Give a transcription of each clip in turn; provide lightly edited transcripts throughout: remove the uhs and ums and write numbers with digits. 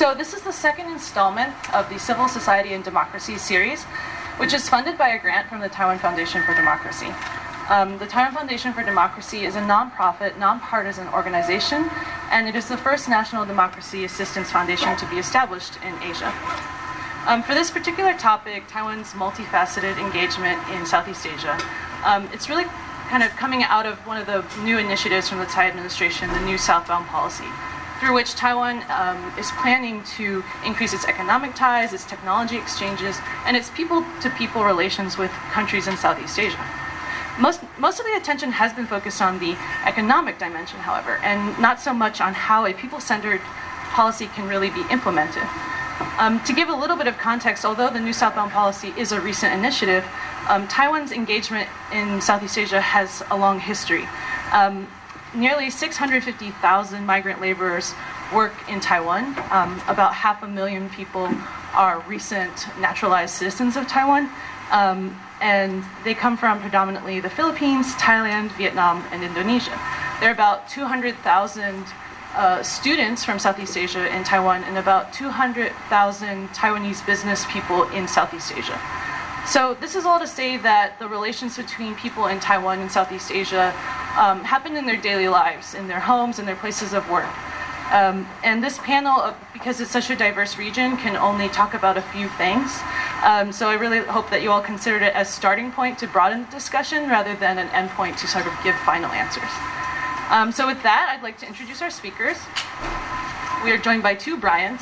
So this is the second installment of the Civil Society and Democracy series, which is funded by a grant from the Taiwan Foundation for Democracy. The Taiwan Foundation for Democracy is a nonprofit, nonpartisan organization, and it is the first national democracy assistance foundation to be established in Asia. For this particular topic, Taiwan's multifaceted engagement in Southeast Asia, it's really kind of coming out of one of the new initiatives from the Tsai administration, the New Southbound Policy, through which Taiwan is planning to increase its economic ties, its technology exchanges, and its people-to-people relations with countries in Southeast Asia. Most of the attention has been focused on the economic dimension, however, and not so much on how a people-centered policy can really be implemented. To give a little bit of context, although the New Southbound Policy is a recent initiative, Taiwan's engagement in Southeast Asia has a long history. Nearly 650,000 migrant laborers work in Taiwan. About 500,000 people are recent naturalized citizens of Taiwan. And they come from predominantly the Philippines, Thailand, Vietnam, and Indonesia. There are about 200,000 students from Southeast Asia in Taiwan and about 200,000 Taiwanese business people in Southeast Asia. So this is all to say that the relations between people in Taiwan and Southeast Asia happen in their daily lives, in their homes, in their places of work. And this panel, because it's such a diverse region, can only talk about a few things. So I really hope that you all considered it as a starting point to broaden the discussion rather than an end point to sort of give final answers. So with that, I'd like to introduce our speakers. We are joined by two Bryans.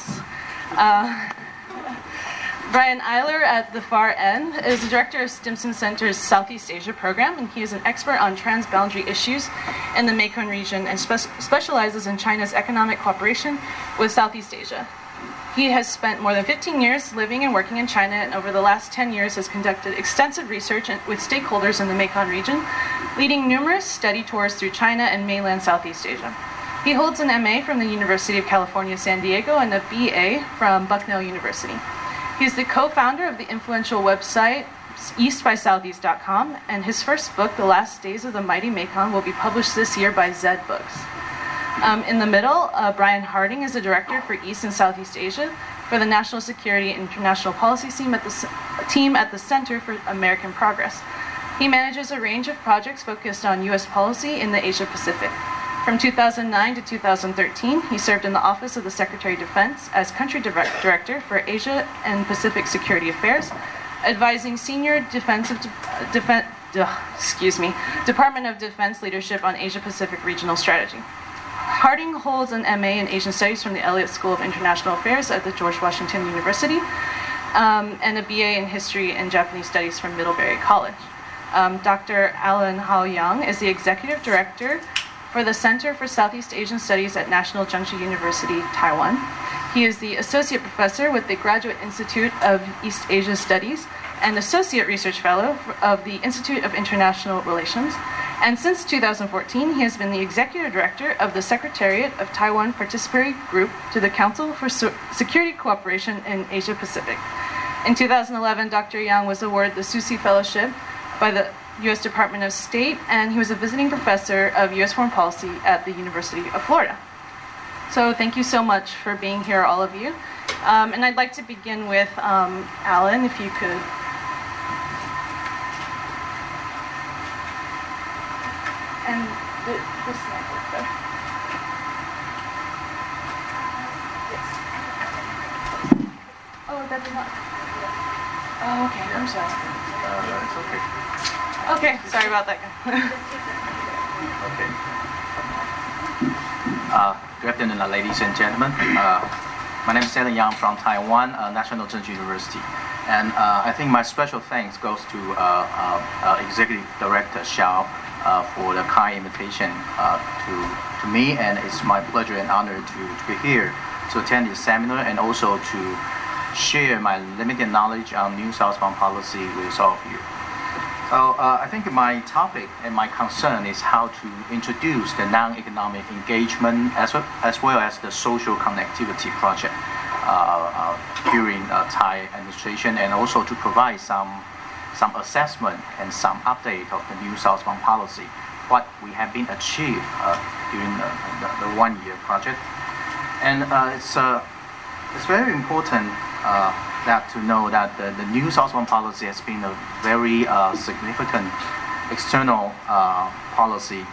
Brian Eiler at the far end is the director of Stimson Center's Southeast Asia program, and he is an expert on transboundary issues in the Mekong region and specializes in China's economic cooperation with Southeast Asia. He has spent more than 15 years living and working in China, and over the last 10 years has conducted extensive research with stakeholders in the Mekong region, leading numerous study tours through China and mainland Southeast Asia. He holds an MA from the University of California, San Diego, and a BA from Bucknell University. He is the co-founder of the influential website eastbysoutheast.com, and his first book, The Last Days of the Mighty Mekong, will be published this year by Zed Books. In the middle, Brian Harding is the director for East and Southeast Asia for the National Security and International Policy team at the Center for American Progress. He manages a range of projects focused on U.S. policy in the Asia Pacific. From 2009 to 2013, he served in the Office of the Secretary of Defense as Country Director for Asia and Pacific Security Affairs, advising senior Department of Defense leadership on Asia Pacific regional strategy. Harding holds an MA in Asian Studies from the Elliott School of International Affairs at the George Washington University, and a BA in History and Japanese Studies from Middlebury College. Dr. Alan Hao Yang is the Executive Director for the Center for Southeast Asian Studies at National Chengchi University, Taiwan. He is the Associate Professor with the Graduate Institute of East Asia Studies and Associate Research Fellow of the Institute of International Relations. And since 2014, he has been the Executive Director of the Secretariat of Taiwan Participatory Group to the Council for Security Cooperation in Asia Pacific. In 2011, Dr. Yang was awarded the Susi Fellowship by the U.S. Department of State, and he was a visiting professor of U.S. foreign policy at the University of Florida. So thank you so much for being here, all of you. And I'd like to begin with Alan, if you could. And this might work though. Yes. Oh, that did not. Oh, okay. I'm sorry. It's okay. Okay, sorry about that. Okay. Good afternoon, ladies and gentlemen. My name is Alan Yang from Taiwan National Chengchi University, and I think my special thanks goes to Executive Director Xiao for the kind invitation to me, and it's my pleasure and honor to be here to attend this seminar and also to share my limited knowledge on New Southbound Policy with all of you. So I think my topic and my concern is how to introduce the non-economic engagement as well as the social connectivity project during Tsai administration, and also to provide some assessment and some update of the New Southbound Policy, what we have been achieved during the one-year project. And it's It's very important that to know that the new southbound policy has been a very significant external policy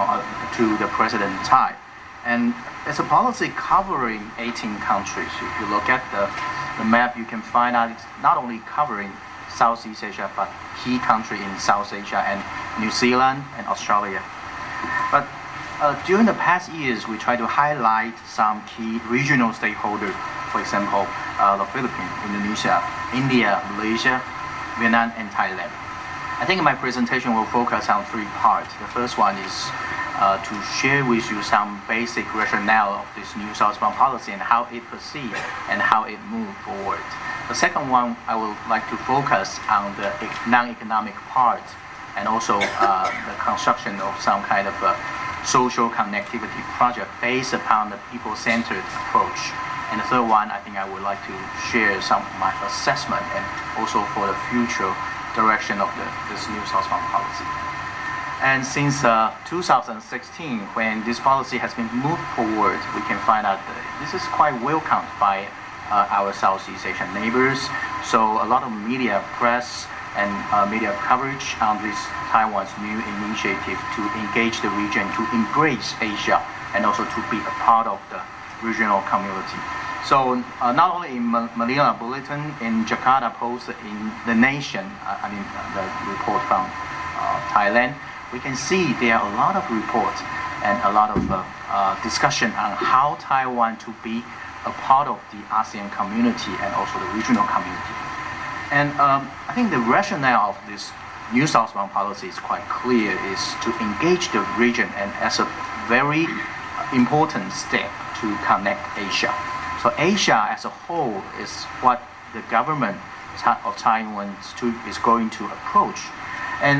to the President Tsai. And it's a policy covering 18 countries. If you look at the map, you can find out it's not only covering Southeast Asia, but key countries in South Asia and New Zealand and Australia. But during the past years, we try to highlight some key regional stakeholders, for example, the Philippines, Indonesia, India, Malaysia, Vietnam, and Thailand. I think my presentation will focus on three parts. The first one is to share with you some basic rationale of this new southbound policy and how it proceeds and how it moves forward. The second one, I would like to focus on the non-economic part and also the construction of some kind of social connectivity project based upon the people-centered approach. And the third one, I think I would like to share some of my assessment and also for the future direction of this new southbound policy. And since 2016, when this policy has been moved forward, we can find out that this is quite welcomed by our Southeast Asian neighbors. So a lot of media, press, and media coverage on this Taiwan's new initiative to engage the region, to embrace Asia, and also to be a part of the regional community. So not only in Manila Bulletin, in Jakarta Post, in The Nation, the report from Thailand, we can see there are a lot of reports and a lot of discussion on how Taiwan to be a part of the ASEAN community and also the regional community. And I think the rationale of this new southbound policy is quite clear, is to engage the region and as a very important step to connect Asia. So Asia as a whole is what the government of Taiwan is going to approach. And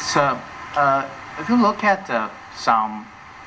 if you look at some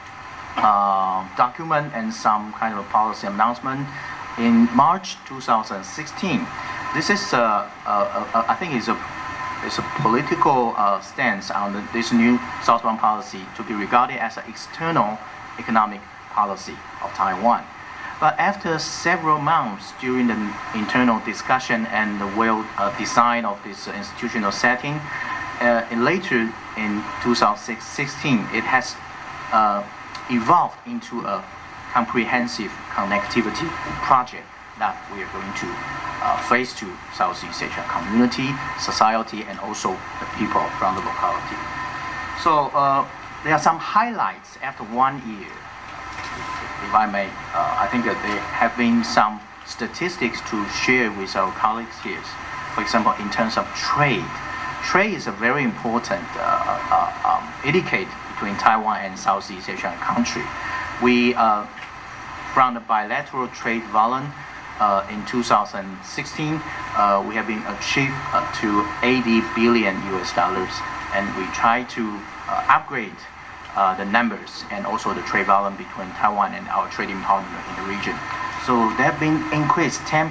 document and some kind of policy announcement in March 2016, this is I think is a political stance on this new southbound policy to be regarded as an external economic policy of Taiwan. But after several months during the internal discussion and the well design of this institutional setting, later in 2016, it has evolved into a comprehensive connectivity project that we are going to face to Southeast Asia community, society, and also the people from the locality. So there are some highlights after 1 year. If I may, I think that there have been some statistics to share with our colleagues here. For example, in terms of trade, trade is a very important indicator between Taiwan and Southeast Asian country. We, from the bilateral trade volume in 2016, we have been achieved to $80 billion US, and we try to upgrade the numbers and also the trade volume between Taiwan and our trading partner in the region. So they have been increased 10%,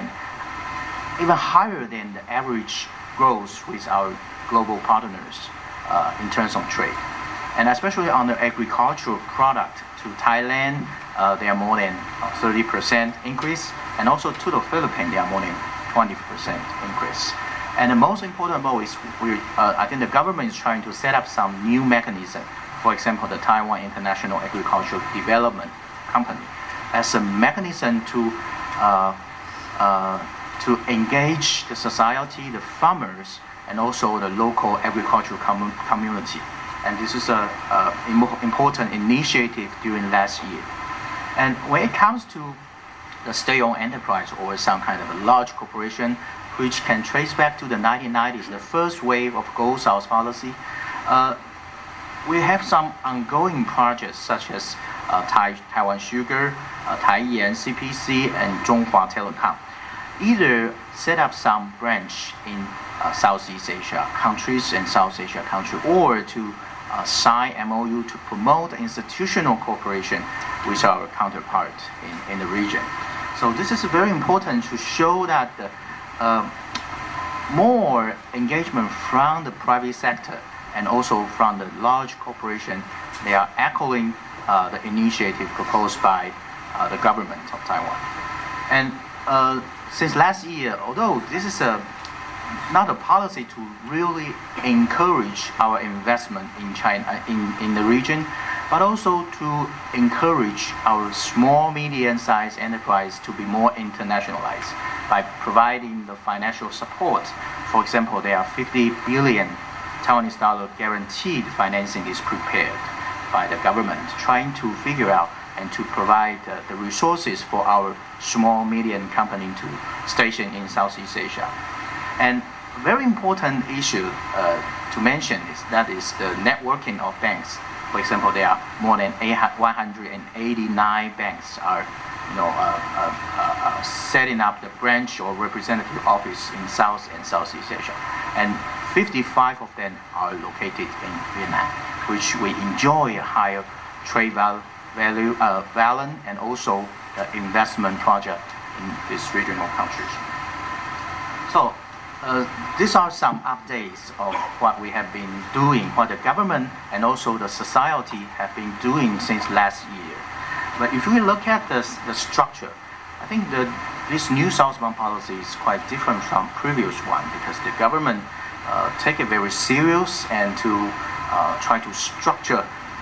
even higher than the average growth with our global partners in terms of trade. And especially on the agricultural product to Thailand, they are more than 30% increase, and also to the Philippines, they are more than 20% increase. And the most important of all is I think the government is trying to set up some new mechanism. For example, the Taiwan International Agricultural Development Company as a mechanism to engage the society, the farmers, and also the local agricultural community. And this is an important initiative during last year. And when it comes to the state-owned enterprise or some kind of a large corporation, which can trace back to the 1990s, the first wave of Go South policy, we have some ongoing projects such as Taiwan Sugar, Taiyan CPC, and Zhonghua Telecom. Either set up some branch in Southeast Asia countries and South Asia country, or to sign MOU to promote institutional cooperation with our counterpart in the region. So this is very important to show that more engagement from the private sector and also from the large corporation, they are echoing the initiative proposed by the government of Taiwan. And since last year, although this is not a policy to really encourage our investment in China, in the region, but also to encourage our small, medium-sized enterprise to be more internationalized by providing the financial support. For example, there are 50 billion Taiwanese dollar guaranteed financing is prepared by the government, trying to figure out and to provide the resources for our small, medium company to station in Southeast Asia. And a very important issue to mention is the networking of banks. For example, there are more than 189 banks are setting up the branch or representative office in South and Southeast Asia. And 55 of them are located in Vietnam, which we enjoy a higher trade value and also the investment project in these regional countries. So these are some updates of what we have been doing, what the government and also the society have been doing since last year. But if we look at the structure, I think this new southbound policy is quite different from previous one because the government take it very serious and to try to structure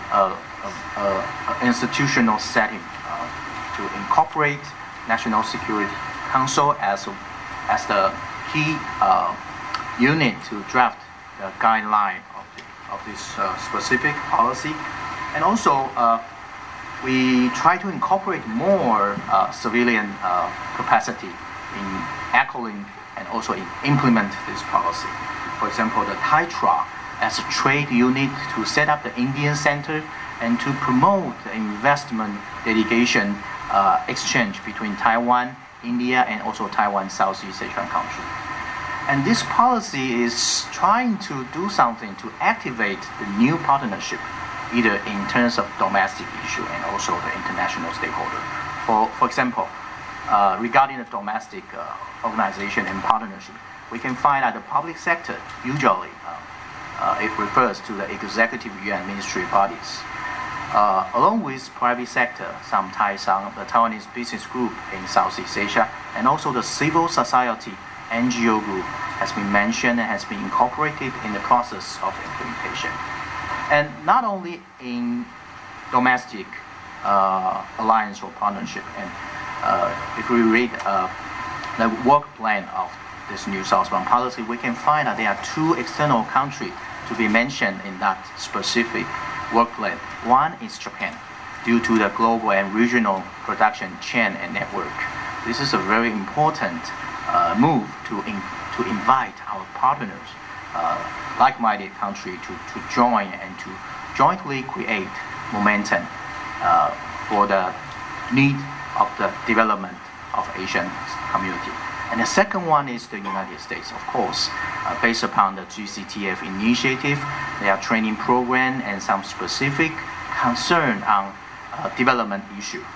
institutional setting to incorporate National Security Council as the key unit to draft the guideline of this specific policy. And also we try to incorporate more civilian capacity in echoing and also in implement this policy. For example, the TAITRA as a trade unit to set up the Indian Center and to promote the investment delegation exchange between Taiwan, India, and also Taiwan, Southeast Asian country. And this policy is trying to do something to activate the new partnership, either in terms of domestic issue and also the international stakeholder. For example, regarding the domestic organization and partnership, we can find that the public sector usually it refers to the executive yuan ministry bodies. Along with private sector, some the Taiwanese business group in Southeast Asia, and also the civil society NGO group has been mentioned and has been incorporated in the process of implementation. And not only in domestic alliance or partnership, and if we read the work plan of this new southbound policy, we can find that there are two external countries to be mentioned in that specific work plan. One is Japan, due to the global and regional production chain and network. This is a very important move to invite our partners, like-minded country, to join and to jointly create momentum for the need of the development of Asian community. And the second one is the United States, of course, based upon the GCTF initiative. There are training program and some specific concern on development issue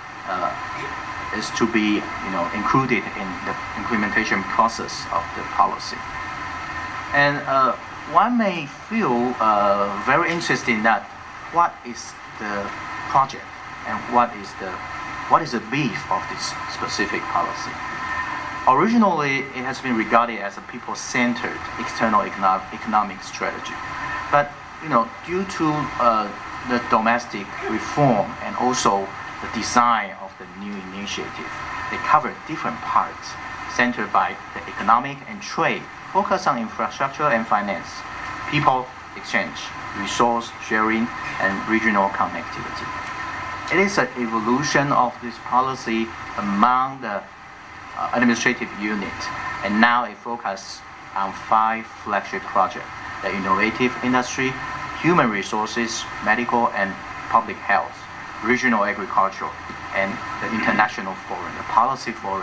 is to be included in the implementation process of the policy. And one may feel very interested in that. What is the project and what is the beef of this specific policy? Originally, it has been regarded as a people-centered external economic strategy, but due to the domestic reform and also the design of the new initiative, they cover different parts centered by the economic and trade, focus on infrastructure and finance, people exchange, resource sharing, and regional connectivity. It is an evolution of this policy among the administrative unit, and now it focuses on 5 flagship projects: the innovative industry, human resources, medical and public health, regional agriculture, and the international forum, the policy forum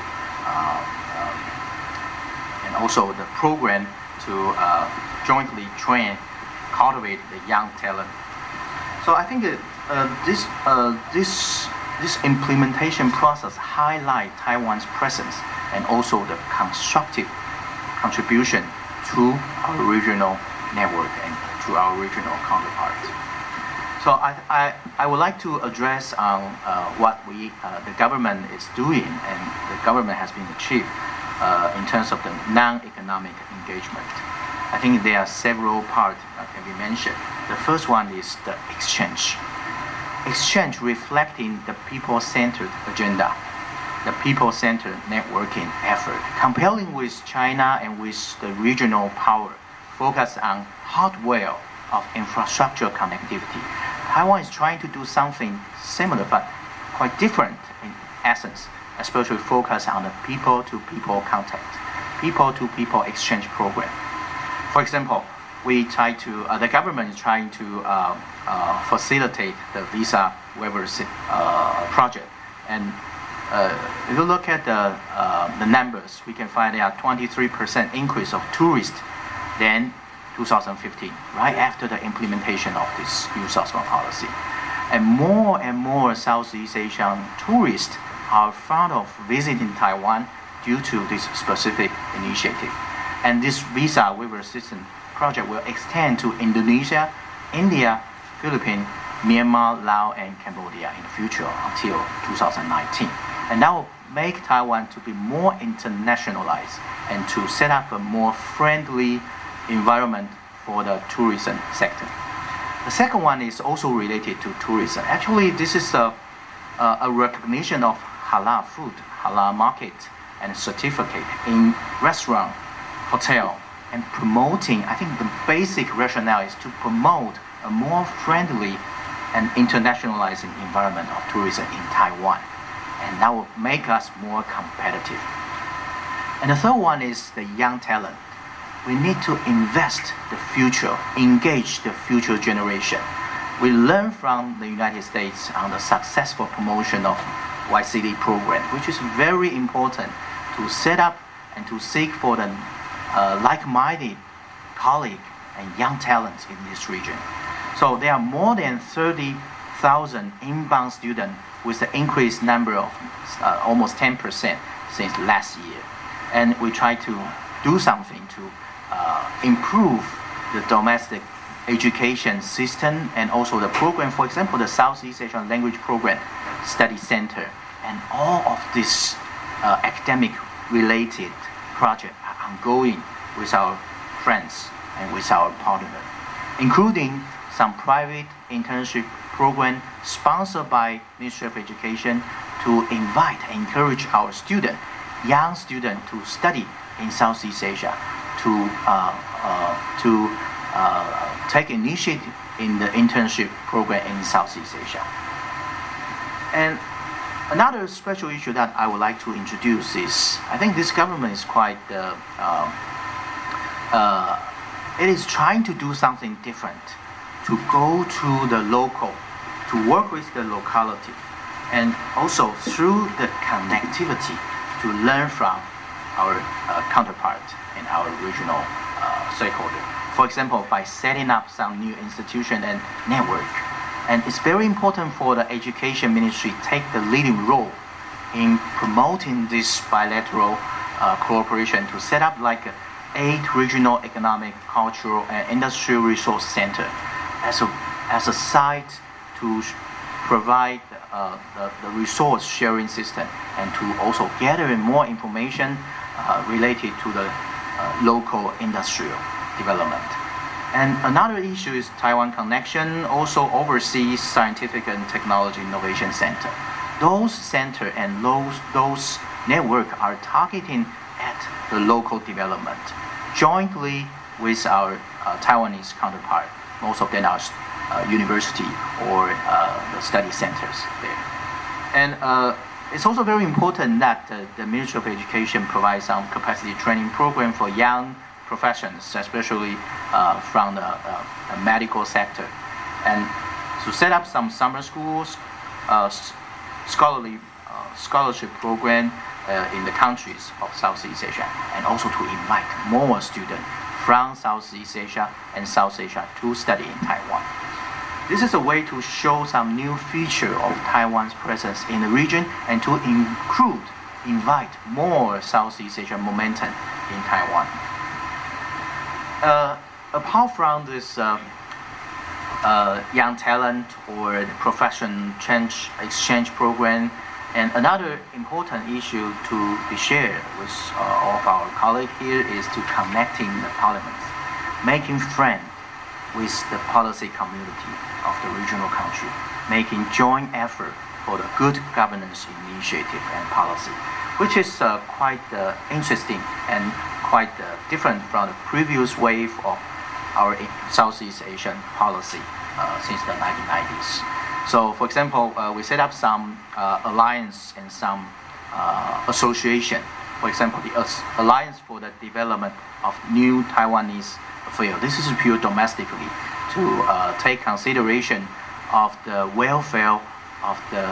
and also the program to jointly train, cultivate the young talent. So I think this implementation process highlights Taiwan's presence and also the constructive contribution to our regional network and to our regional counterparts. So I would like to address on what the government is doing and the government has been achieved in terms of the non-economic engagement. I think there are several parts that can be mentioned. The first one is the exchange. Exchange reflecting the people-centered agenda, the people-centered networking effort, comparing with China and with the regional power, focus on hardware of infrastructure connectivity. Taiwan is trying to do something similar but quite different in essence, especially focus on the people-to-people contact, people-to-people exchange program. For example, the government is trying to facilitate the visa waivers project. And if you look at the numbers, we can find there are 23% increase of tourists than 2015, right after the implementation of this new southbound policy. And more Southeast Asian tourists are fond of visiting Taiwan due to this specific initiative. And this visa waiver system project will extend to Indonesia, India, Philippines, Myanmar, Laos, and Cambodia in the future until 2019. And that will make Taiwan to be more internationalized and to set up a more friendly environment for the tourism sector. The second one is also related to tourism. Actually, this is a recognition of halal food, halal market, and certificate in restaurant, hotel, and promoting. I think the basic rationale is to promote a more friendly and internationalizing environment of tourism in Taiwan, and that will make us more competitive. And the third one is the young talent. We need to invest the future, engage the future generation. We learn from the United States on the successful promotion of YCD program, which is very important to set up and to seek for the like-minded colleague and young talents in this region. So there are more than 30,000 inbound students with the increased number of almost 10% since last year. And we try to do something to improve the domestic education system and also the program, for example, the Southeast Asian Language Program Study Center. And all of this academic-related project are ongoing with our friends and with our partners, including some private internship program sponsored by Ministry of Education to invite and encourage our young students to study in Southeast Asia, to take initiative in the internship program in Southeast Asia. And another special issue that I would like to introduce is, I think this government is quite, it is trying to do something different, to go to the local, to work with the locality, and also through the connectivity to learn from our counterpart and our regional stakeholder. For example, by setting up some new institution and network. And it's very important for the Education Ministry to take the leading role in promoting this bilateral cooperation to set up like 8 regional economic, cultural, and industrial resource center as a site to provide the resource sharing system and to also gather more information related to the local industrial development. And another issue is Taiwan Connection also oversees Scientific and Technology Innovation Center. Those center and those network are targeting at the local development jointly with our Taiwanese counterpart. Most of them are university or the study centers there. And it's also very important that the Ministry of Education provides some capacity training program for young professions, especially from the medical sector, and to set up some summer schools, scholarship program in the countries of Southeast Asia, and also to invite more students from Southeast Asia and South Asia to study in Taiwan. This is a way to show some new feature of Taiwan's presence in the region and to invite more Southeast Asian momentum in Taiwan. Apart from this young talent or the profession exchange program. And another important issue to be shared with all of our colleagues here is to connecting the parliaments, making friends with the policy community of the regional country, making joint effort for the good governance initiative and policy, which is quite interesting and quite different from the previous wave of our Southeast Asian policy since the 1990s. So, for example, we set up some alliance and some association. For example, the Alliance for the Development of New Taiwanese Affairs. This is pure domestically to take consideration of the welfare of the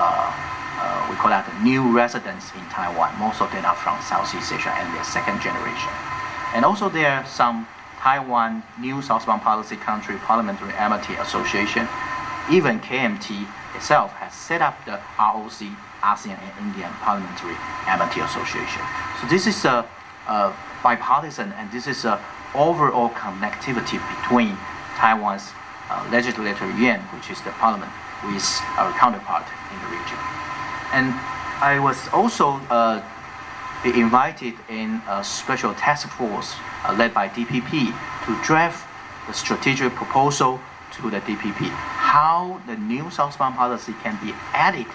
we call that the new residents in Taiwan. Most of them are from Southeast Asia and they're second generation. And also there are some Taiwan New Southbound Policy Country Parliamentary Amity Association. Even KMT itself has set up the ROC, ASEAN and Indian Parliamentary Amity Association. So this is a bipartisan and this is a overall connectivity between Taiwan's legislative yuan, which is the parliament, with our counterpart in the region. And I was also be invited in a special task force led by DPP to draft the strategic proposal to the DPP, how the new southbound policy can be added,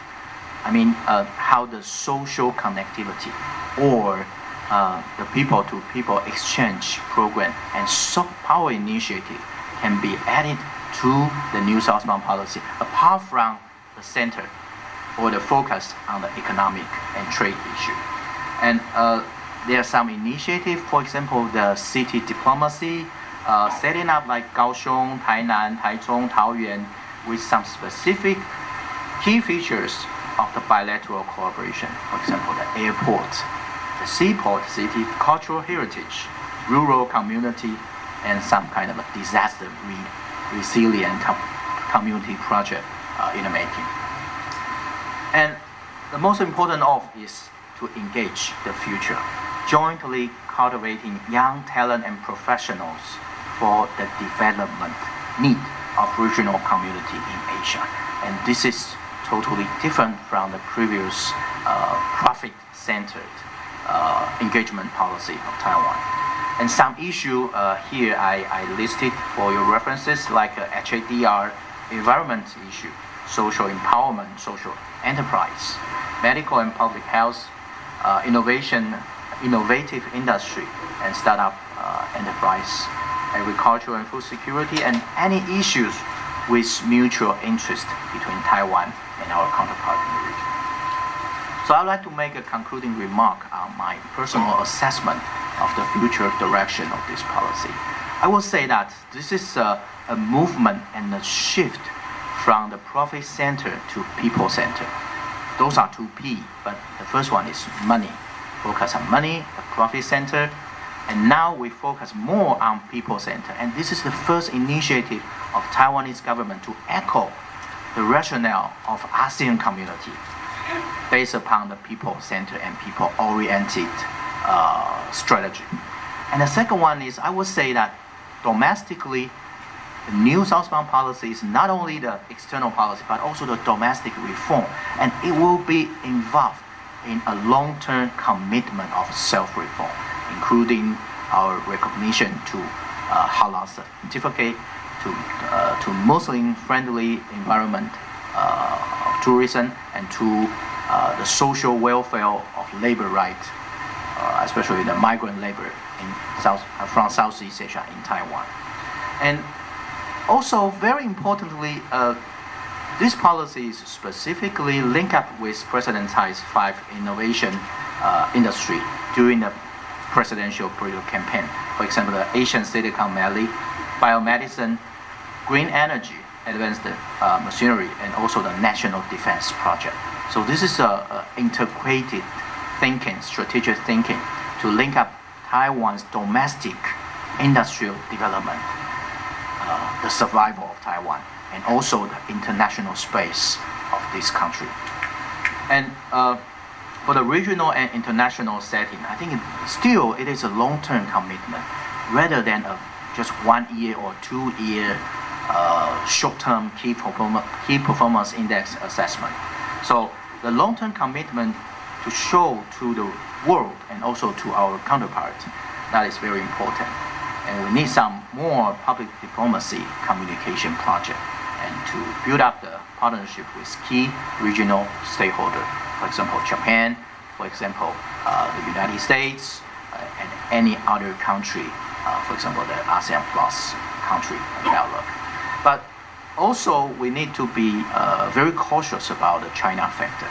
how the social connectivity or the people-to-people exchange program and soft power initiative can be added to the new southbound policy, apart from the center or the focus on the economic and trade issue. And there are some initiatives, for example, the city diplomacy, setting up like Kaohsiung, Tainan, Taichung, Taoyuan, with some specific key features of the bilateral cooperation. For example, the airport, the seaport city, cultural heritage, rural community, and some kind of a disaster resilient community project in the making. And the most important of is to engage the future, jointly cultivating young talent and professionals for the development need of regional community in Asia. And this is totally different from the previous profit-centered engagement policy of Taiwan. And some issue here I listed for your references, like HADR, environment issue, social empowerment, social enterprise, medical and public health, innovative industry and startup enterprise, agriculture and food security, and any issues with mutual interest between Taiwan and our counterpart in the region. So I'd like to make a concluding remark on my personal assessment of the future direction of this policy. I will say that this is a movement and a shift from the profit center to people center. Those are two P, but the first one is money. Focus on money, the profit center, and now we focus more on people center. And this is the first initiative of Taiwanese government to echo the rationale of ASEAN community based upon the people center and people oriented strategy. And the second one is, I would say that domestically, the new southbound policy is not only the external policy, but also the domestic reform. And it will be involved in a long-term commitment of self-reform, including our recognition to halal certificate, to Muslim-friendly environment of tourism, and to the social welfare of labor rights, especially the migrant labor from Southeast Asia in Taiwan. And also, very importantly, this policy is specifically linked up with President Tsai's 5 innovation industry during the presidential political campaign. For example, the Asian Silicon Valley, biomedicine, green energy, advanced machinery, and also the National Defense Project. So this is a integrated thinking, strategic thinking to link up Taiwan's domestic industrial development, the survival of Taiwan, and also the international space of this country. And for the regional and international setting, I think it is a long-term commitment rather than just 1 year or 2 year short-term key performance index assessment. So the long-term commitment to show to the world and also to our counterparts, that is very important. And we need some more public diplomacy communication project and to build up the partnership with key regional stakeholders, for example, Japan, for example, the United States, and any other country, for example, the ASEAN Plus country dialogue. But also, we need to be very cautious about the China factor.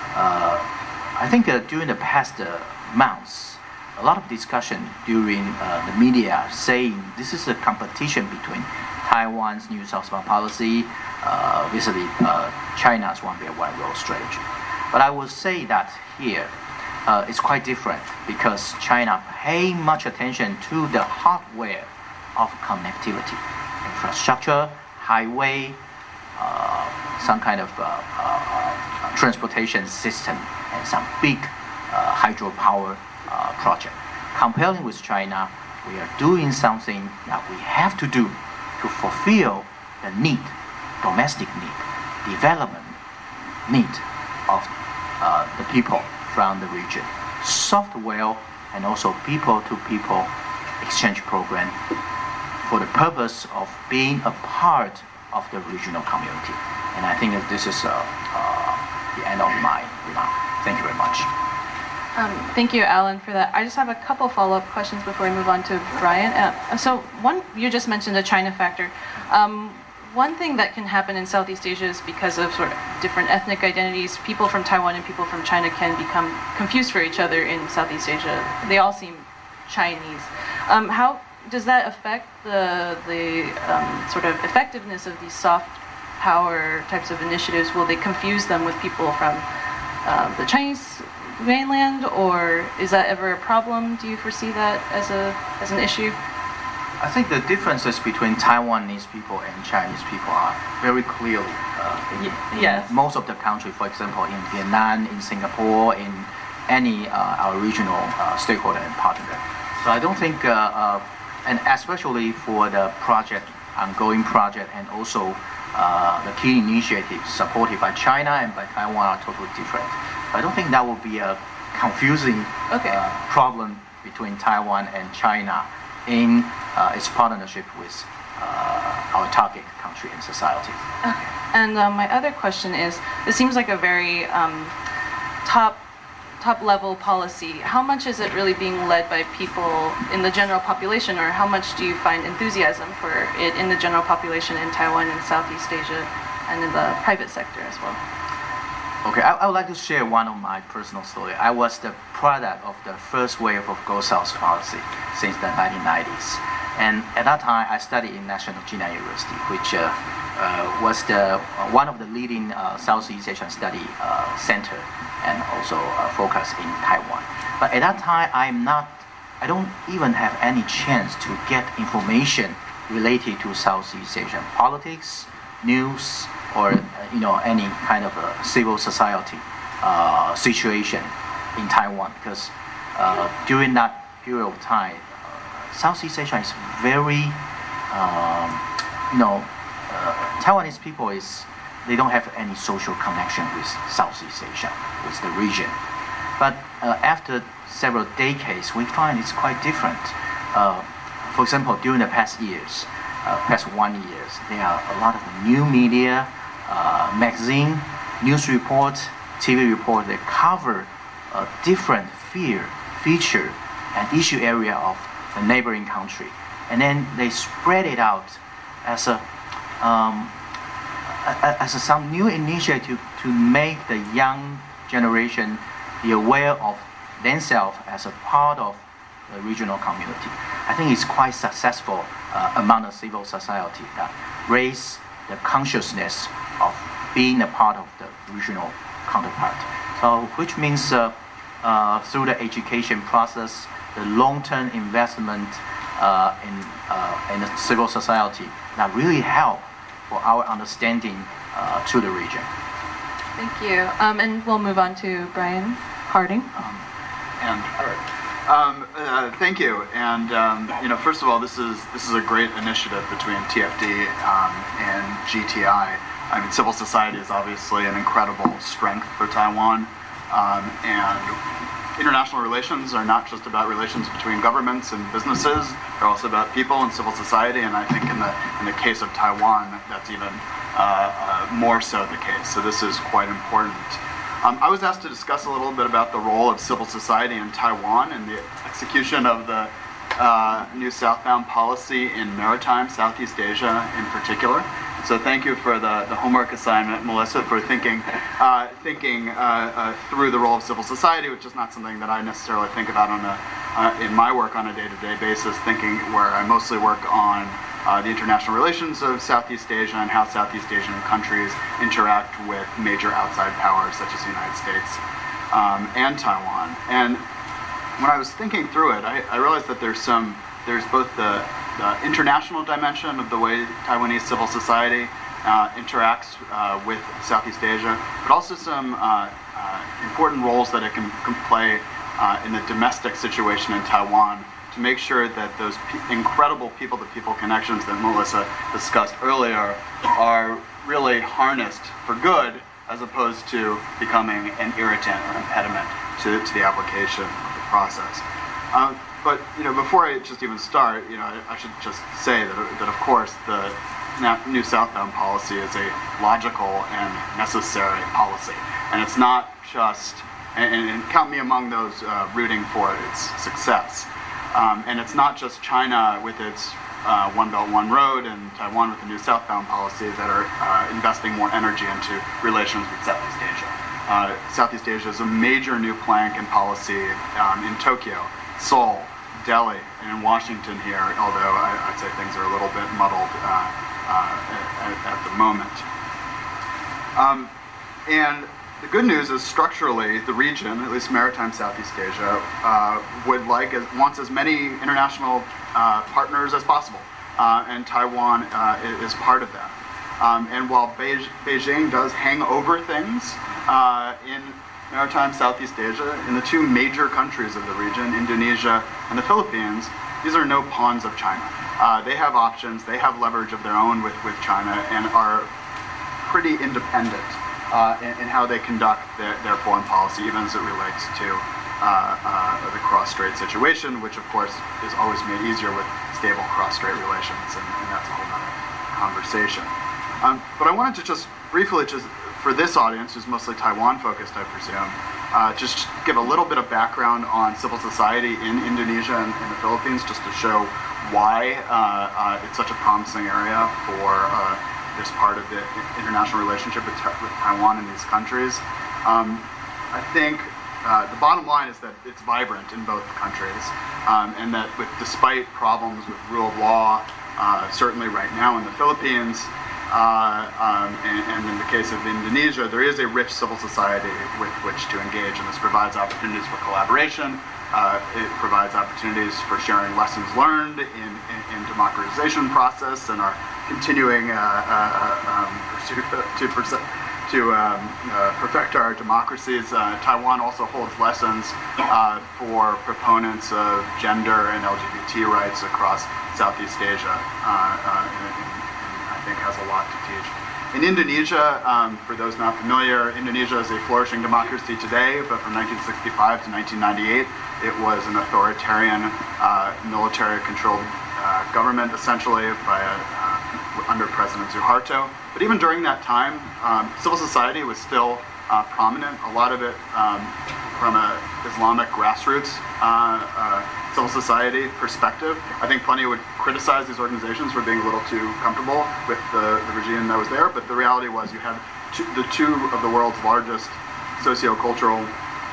I think during the past months, a lot of discussion during the media saying this is a competition between Taiwan's New Southbound policy vis-a-vis China's One Belt One Road strategy. But I will say that here it's quite different because China pay much attention to the hardware of connectivity, infrastructure, highway, some kind of transportation system, and some big hydropower project. Comparing with China, we are doing something that we have to do to fulfill the need, domestic need, development need of the people from the region. Software and also people-to-people exchange program for the purpose of being a part of the regional community. And I think that this is the end of my remark. Thank you very much. Thank you, Alan, for that. I just have a couple follow-up questions before we move on to Brian. So one, you just mentioned the China factor. One thing that can happen in Southeast Asia is because of sort of different ethnic identities, people from Taiwan and people from China can become confused for each other in Southeast Asia. They all seem Chinese. How does that affect the sort of effectiveness of these soft power types of initiatives? Will they confuse them with people from the Chinese mainland, or is that ever a problem? Do you foresee that as an issue? I think the differences between Taiwanese people and Chinese people are very clearly in most of the country. For example, in Vietnam, in Singapore, in any our regional stakeholder and partner. So I don't think, and especially for the ongoing project, and also the key initiatives supported by China and by Taiwan are totally different. I don't think that will be a confusing problem between Taiwan and China in its partnership with our target country and society. Okay. And my other question is, this seems like a very top level policy. How much is it really being led by people in the general population, or how much do you find enthusiasm for it in the general population in Taiwan and Southeast Asia and in the private sector as well? Okay, I would like to share one of my personal story. I was the product of the first wave of Go South policy since the 1990s. And at that time, I studied in National Jinan University, which was one of the leading Southeast Asian study center and also focus in Taiwan. But at that time, I don't even have any chance to get information related to Southeast Asian politics, news, or any kind of a civil society situation in Taiwan, because during that period of time, Southeast Asia is very, Taiwanese people they don't have any social connection with Southeast Asia, with the region. But after several decades, we find it's quite different. For example, during the past 1 year, there are a lot of new media, magazine, news reports, TV reports that cover a different feature and issue area of the neighboring country, and then they spread it out as some new initiative to make the young generation be aware of themselves as a part of the regional community. I think it's quite successful among the civil society that raise the consciousness of being a part of the regional counterpart. So, which means through the education process, the long-term investment in the civil society that really help for our understanding to the region. Thank you. And we'll move on to Brian Harding. Thank you. And first of all, this is a great initiative between TFD and GTI. I mean, civil society is obviously an incredible strength for Taiwan, and international relations are not just about relations between governments and businesses. They're also about people and civil society. And I think in the case of Taiwan, that's even more so the case. So this is quite important. I was asked to discuss a little bit about the role of civil society in Taiwan and the execution of the new southbound policy in maritime Southeast Asia in particular. So thank you for the homework assignment, Melissa, for thinking through the role of civil society, which is not something that I necessarily think about in my work on a day-to-day basis, where I mostly work on the international relations of Southeast Asia and how Southeast Asian countries interact with major outside powers such as the United States and Taiwan. And when I was thinking through it, I realized that there's both the international dimension of the way Taiwanese civil society interacts with Southeast Asia, but also some important roles that it can play in the domestic situation in Taiwan to make sure that those incredible people-to-people connections that Melissa discussed earlier are really harnessed for good, as opposed to becoming an irritant or impediment to the application of the process. But before I just even start, I should just say that of course the new southbound policy is a logical and necessary policy, and it's not just and count me among those rooting for its success. And it's not just China with its One Belt, One Road and Taiwan with the new southbound policy that are investing more energy into relations with Southeast Asia. Southeast Asia is a major new plank in policy in Tokyo, Seoul, Delhi, and in Washington here, although I'd say things are a little bit muddled at the moment. And the good news is structurally the region, at least maritime Southeast Asia, wants as many international partners as possible, and Taiwan is part of that. And while Beijing does hang over things in maritime Southeast Asia, in the two major countries of the region, Indonesia and the Philippines, these are no pawns of China. They have options, they have leverage of their own with China, and are pretty independent in how they conduct their foreign policy, even as it relates to the cross-strait situation, which of course is always made easier with stable cross-strait relations, and that's a whole other conversation. But I wanted to just briefly, for this audience, who's mostly Taiwan-focused, I presume, just give a little bit of background on civil society in Indonesia and the Philippines, just to show why it's such a promising area for this part of the international relationship with Taiwan and these countries. I think the bottom line is that it's vibrant in both countries, and that despite problems with rule of law, certainly right now in the Philippines, and in the case of Indonesia, there is a rich civil society with which to engage, and this provides opportunities for collaboration. It provides opportunities for sharing lessons learned in democratization process and our continuing pursuit to perfect our democracies. Taiwan also holds lessons for proponents of gender and LGBT rights across Southeast Asia, and I think has a lot to teach. In Indonesia, for those not familiar, Indonesia is a flourishing democracy today, but from 1965 to 1998, it was an authoritarian, military-controlled government, essentially, under President Suharto. But even during that time, civil society was still prominent, a lot of it from an Islamic grassroots civil society perspective. I think plenty would criticize these organizations for being a little too comfortable with the regime that was there, but the reality was you had the two of the world's largest socio-cultural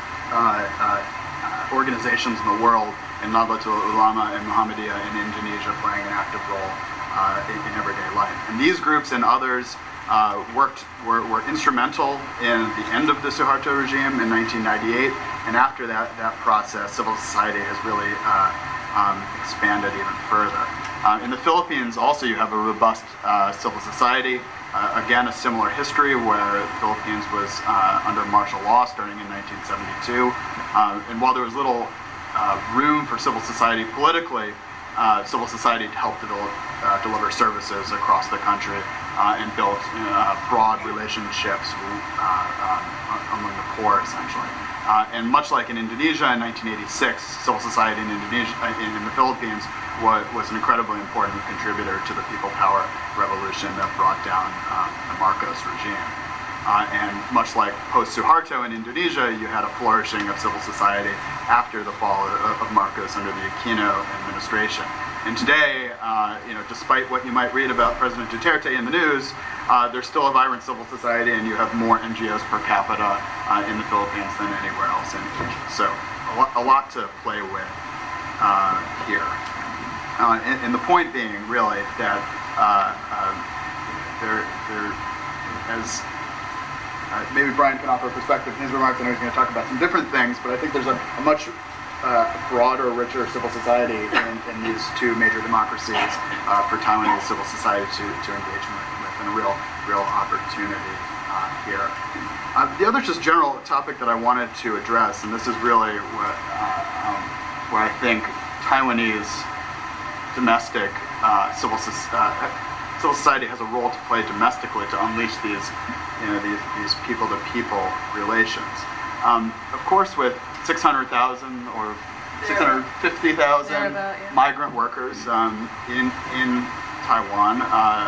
organizations in the world, in Nahdlatul Ulama and Muhammadiyah in Indonesia, playing an active role in everyday life. And these groups and others were instrumental in the end of the Suharto regime in 1998, and after that process, civil society has really expanded even further. In the Philippines, also, you have a robust civil society. Again, a similar history where the Philippines was under martial law starting in 1972. And while there was little room for civil society politically, civil society to help deliver services across the country and build broad relationships among the poor, essentially. And much like in Indonesia in 1986, civil society in Indonesia, in the Philippines, was an incredibly important contributor to the People Power Revolution that brought down the Marcos regime. And much like post-Suharto in Indonesia, you had a flourishing of civil society after the fall of Marcos under the Aquino administration. And today, despite what you might read about President Duterte in the news, there's still a vibrant civil society, and you have more NGOs per capita in the Philippines than anywhere else in Asia. So a lot to play with here. And the point being, really, that maybe Brian can offer a perspective in his remarks. I know he's going to talk about some different things, but I think there's a much broader, richer civil society in these two major democracies for Taiwanese civil society to engage with, and a real opportunity here. The other just general topic that I wanted to address, and this is really where I think Taiwanese domestic civil society has a role to play domestically to unleash these people-to-people relations. Of course, with 600,000 or 650,000 migrant workers in Taiwan,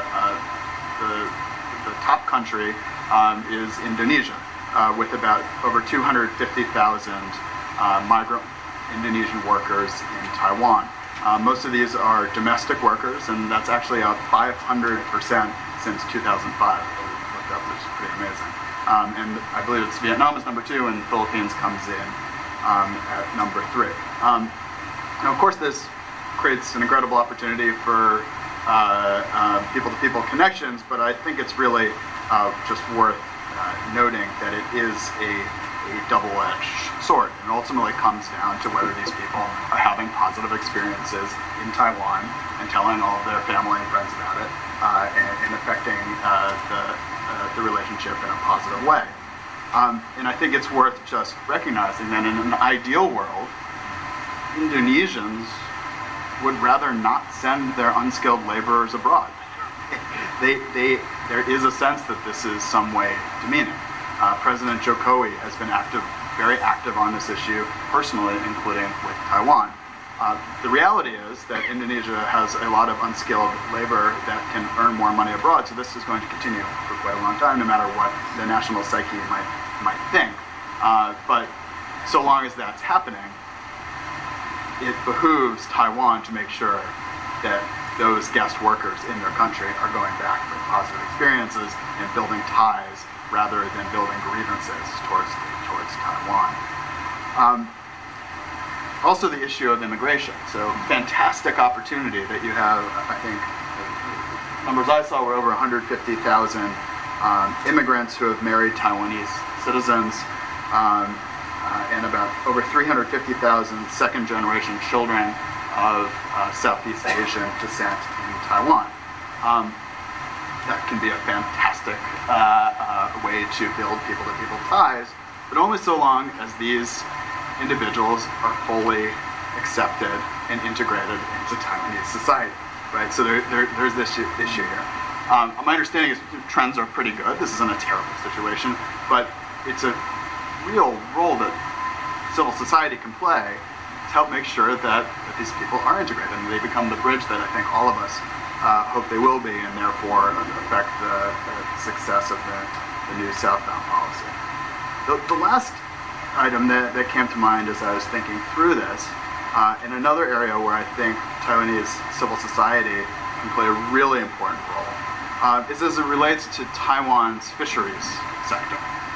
the top country is Indonesia, with about over 250,000 migrant Indonesian workers in Taiwan. Most of these are domestic workers, and that's actually up 500% since 2005. Looked up, which is pretty amazing. And I believe it's Vietnam is number 2, and Philippines comes in at number 3. Now, of course, this creates an incredible opportunity for people-to-people connections, but I think it's really just worth noting that it is a double-edged sword, and ultimately comes down to whether these people are having positive experiences in Taiwan and telling all of their family and friends about it, and affecting the relationship in a positive way. And I think it's worth just recognizing that in an ideal world, Indonesians would rather not send their unskilled laborers abroad. There is a sense that this is some way demeaning. President Jokowi has been very active on this issue personally, including with Taiwan. The reality is that Indonesia has a lot of unskilled labor that can earn more money abroad, so this is going to continue for quite a long time, no matter what the national psyche might think. But so long as that's happening, it behooves Taiwan to make sure that those guest workers in their country are going back with positive experiences and building ties rather than building grievances towards Taiwan. Also, the issue of immigration. So, fantastic opportunity that you have. I think the numbers I saw were over 150,000 immigrants who have married Taiwanese citizens, and about over 350,000 second-generation children of Southeast Asian descent in Taiwan. That can be a fantastic way to build people-to-people ties, but only so long as these individuals are fully accepted and integrated into Taiwanese society, right? So there's this issue here. My understanding is trends are pretty good. This isn't a terrible situation, but it's a real role that civil society can play to help make sure that these people are integrated and they become the bridge that I think all of us hope they will be, and therefore affect the success of the new southbound policy. The last item that came to mind as I was thinking through this, in another area where I think Taiwanese civil society can play a really important role, is as it relates to Taiwan's fisheries sector.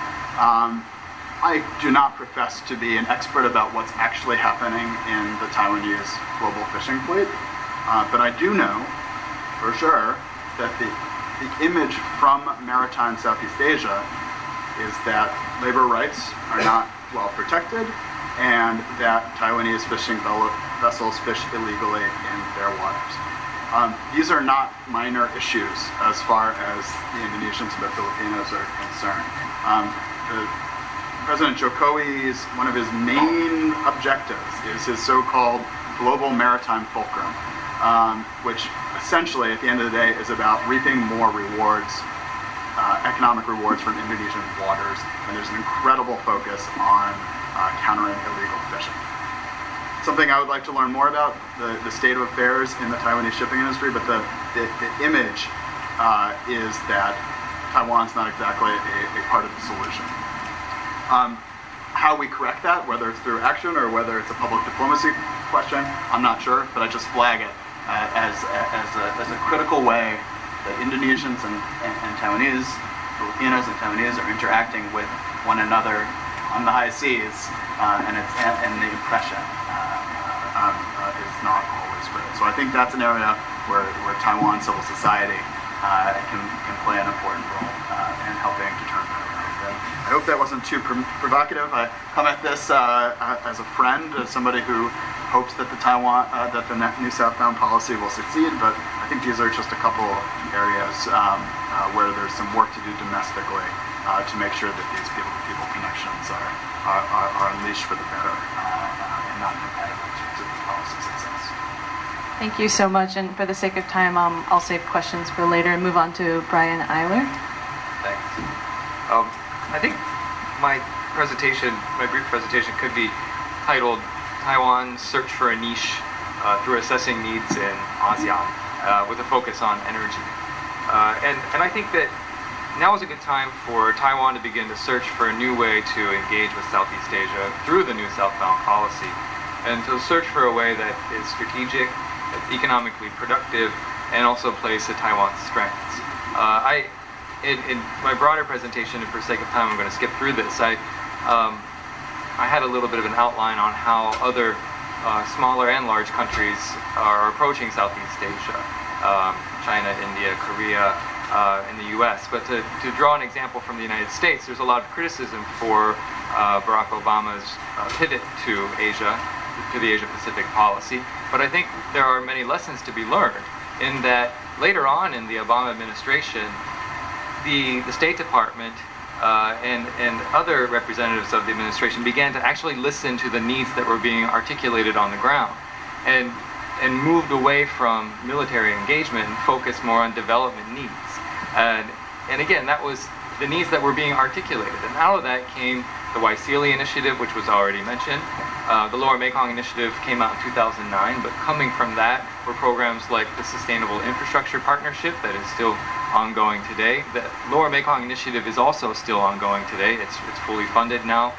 I do not profess to be an expert about what's actually happening in the Taiwanese global fishing fleet, but I do know for sure that the image from maritime Southeast Asia is that labor rights are not well protected, and that Taiwanese fishing vessels fish illegally in their waters. These are not minor issues as far as the Indonesians and the Filipinos are concerned. President Jokowi's, one of his main objectives is his so-called global maritime fulcrum, which essentially at the end of the day is about reaping more rewards, economic rewards from Indonesian waters, and there's an incredible focus on countering illegal fishing. Something I would like to learn more about, the state of affairs in the Taiwanese shipping industry, but the image is that Taiwan's not exactly a part of the solution. How we correct that, whether it's through action or whether it's a public diplomacy question, I'm not sure, but I just flag it as a critical way that Indonesians and Taiwanese, Filipinos and Taiwanese are interacting with one another on the high seas, and the oppression is not always great. So I think that's an area where Taiwan civil society can play an important role in helping to turn that around. I hope that wasn't too provocative. I come at this as a friend, as somebody who hopes that the new southbound policy will succeed, but I think these are just a couple areas where there's some work to do domestically to make sure that these people-to-people connections are unleashed for the better and not competitive to the policy success. Thank you so much, and for the sake of time, I'll save questions for later and move on to Brian Eiler. Thanks. I think my brief presentation could be titled Taiwan's Search for a Niche Through Assessing Needs in ASEAN, with a focus on energy. And I think that now is a good time for Taiwan to begin to search for a new way to engage with Southeast Asia through the new southbound policy, and to search for a way that is strategic, that's economically productive, and also plays to Taiwan's strengths. In my broader presentation, and for sake of time, I'm going to skip through this. I had a little bit of an outline on how other smaller and large countries are approaching Southeast Asia, China, India, Korea, and the U.S. But to draw an example from the United States, there's a lot of criticism for Barack Obama's pivot to Asia, to the Asia-Pacific policy. But I think there are many lessons to be learned in that later on in the Obama administration, the State Department and other representatives of the administration began to actually listen to the needs that were being articulated on the ground, and moved away from military engagement and focused more on development needs. And again, that was the needs that were being articulated. And out of that came the Waisili Initiative, which was already mentioned. The Lower Mekong Initiative came out in 2009, but coming from that were programs like the Sustainable Infrastructure Partnership that is still ongoing today. The Lower Mekong Initiative is also still ongoing today. It's fully funded now,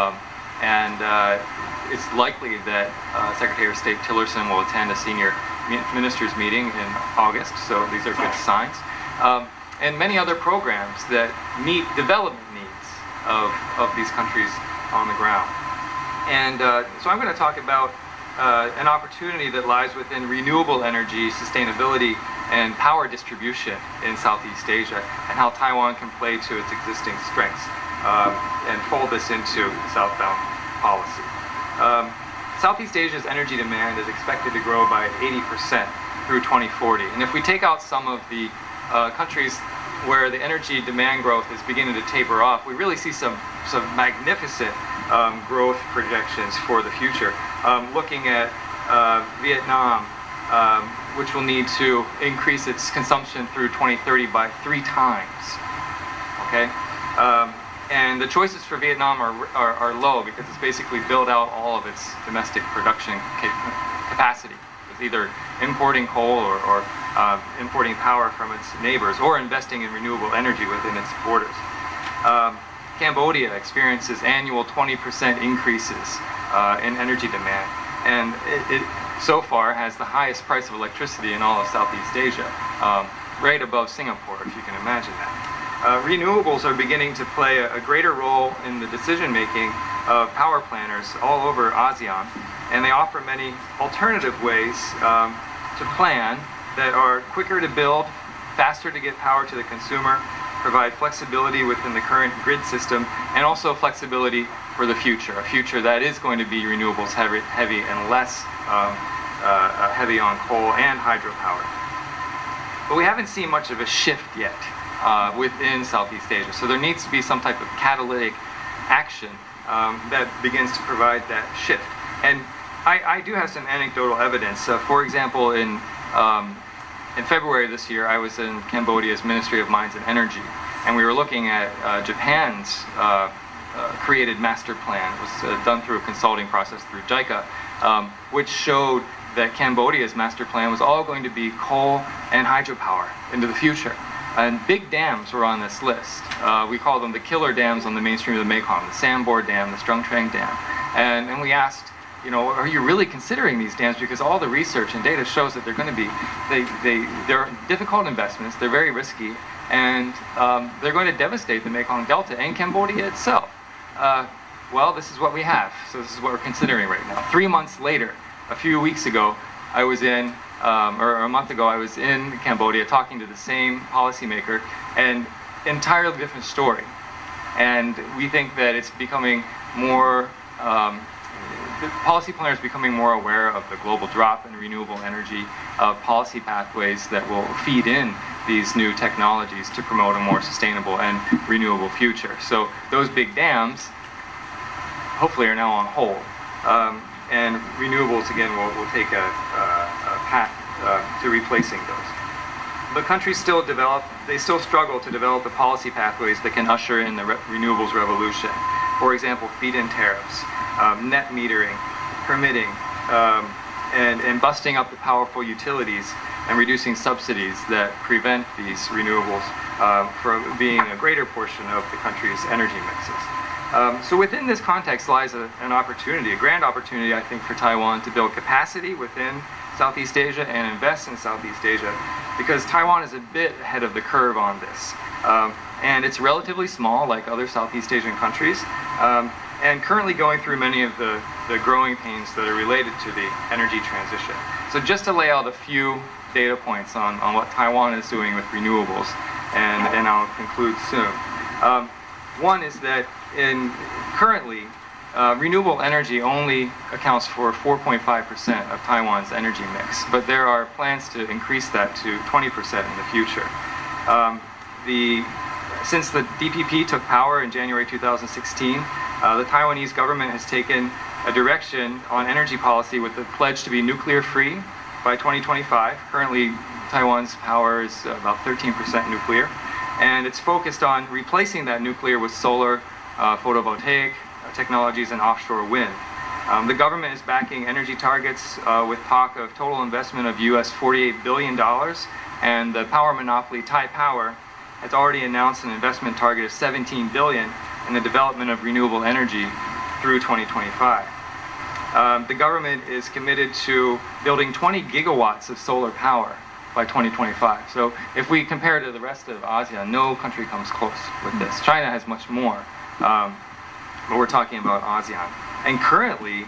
and it's likely that Secretary of State Tillerson will attend a senior ministers meeting in August, so these are good signs. And many other programs that meet development needs of these countries on the ground. And so I'm going to talk about an opportunity that lies within renewable energy, sustainability, and power distribution in Southeast Asia, and how Taiwan can play to its existing strengths and fold this into southbound policy. Southeast Asia's energy demand is expected to grow by 80% through 2040. And if we take out some of the countries where the energy demand growth is beginning to taper off, we really see some magnificent growth projections for the future. Looking at Vietnam, which will need to increase its consumption through 2030 by 3 times. Okay, and the choices for Vietnam are low because it's basically built out all of its domestic production capacity with either importing coal or importing power from its neighbors or investing in renewable energy within its borders. Cambodia experiences annual 20% increases in energy demand, and it so far has the highest price of electricity in all of Southeast Asia, right above Singapore, if you can imagine that. Renewables are beginning to play a greater role in the decision-making of power planners all over ASEAN, and they offer many alternative ways to plan that are quicker to build, faster to get power to the consumer, provide flexibility within the current grid system, and also flexibility for the future, a future that is going to be renewables heavy and less heavy on coal and hydropower. But we haven't seen much of a shift yet within Southeast Asia, so there needs to be some type of catalytic action that begins to provide that shift. And I do have some anecdotal evidence. For example, in February this year, I was in Cambodia's Ministry of Mines and Energy, and we were looking at Japan's created master plan. It was done through a consulting process through JICA, which showed that Cambodia's master plan was all going to be coal and hydropower into the future. And big dams were on this list. We call them the killer dams on the mainstream of the Mekong, the Sambor Dam, the Strung Trang Dam. And we asked, are you really considering these dams? Because all the research and data shows that they're going to be, they're difficult investments, they're very risky, and they're going to devastate the Mekong Delta and Cambodia itself. Well, this is what we have, so this is what we're considering right now. 3 months later, a few weeks ago, I was in, or a month ago, I was in Cambodia talking to the same policymaker, and entirely different story. And we think that it's becoming more, the policy planners becoming more aware of the global drop in renewable energy policy pathways that will feed in these new technologies to promote a more sustainable and renewable future. So those big dams, hopefully, are now on hold. And renewables, again, will take a path to replacing those. But countries still struggle to develop the policy pathways that can usher in the renewables revolution. For example, feed-in tariffs, net metering, permitting, and busting up the powerful utilities and reducing subsidies that prevent these renewables from being a greater portion of the country's energy mixes. So within this context lies an opportunity, a grand opportunity, I think, for Taiwan to build capacity within Southeast Asia and invest in Southeast Asia, because Taiwan is a bit ahead of the curve on this. And it's relatively small, like other Southeast Asian countries, and currently going through many of the growing pains that are related to the energy transition. So just to lay out a few data points on what Taiwan is doing with renewables, and I'll conclude soon. One is that currently, renewable energy only accounts for 4.5% of Taiwan's energy mix, but there are plans to increase that to 20% in the future. Since the DPP took power in January 2016, the Taiwanese government has taken a direction on energy policy with the pledge to be nuclear-free by 2025. Currently, Taiwan's power is about 13% nuclear, and it's focused on replacing that nuclear with solar, photovoltaic technologies, and offshore wind. The government is backing energy targets with talk of total investment of US $48 billion, and the power monopoly Taipower has already announced an investment target of $17 billion in the development of renewable energy through 2025. The government is committed to building 20 gigawatts of solar power by 2025. So if we compare to the rest of ASEAN, no country comes close with this. China has much more, but we're talking about ASEAN. And currently,